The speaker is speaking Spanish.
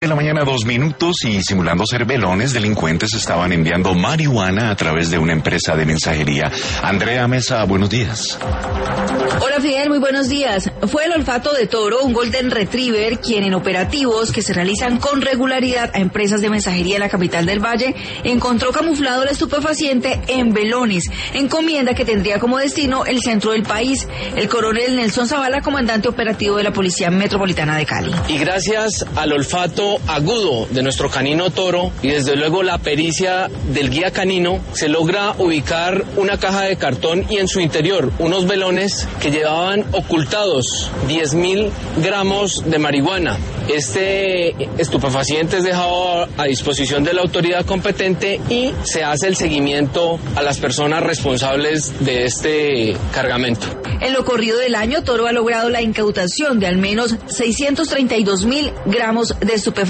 De la mañana, 2 minutos, y simulando ser velones, delincuentes estaban enviando marihuana a través de una empresa de mensajería. Andrea Mesa, buenos días. Hola Fidel, muy buenos días. Fue el olfato de Toro, un Golden Retriever, quien en operativos que se realizan con regularidad a empresas de mensajería en la capital del Valle, encontró camuflado el estupefaciente en velones, encomienda que tendría como destino el centro del país. El coronel Nelson Zavala, comandante operativo de la Policía Metropolitana de Cali. Y gracias al olfato agudo de nuestro canino Toro y desde luego la pericia del guía canino, se logra ubicar una caja de cartón y en su interior unos velones que llevaban ocultados 10.000 gramos de marihuana. Este estupefaciente es dejado a disposición de la autoridad competente y se hace el seguimiento a las personas responsables de este cargamento. En lo corrido del año, Toro ha logrado la incautación de al menos 632.000 gramos de estupefacientes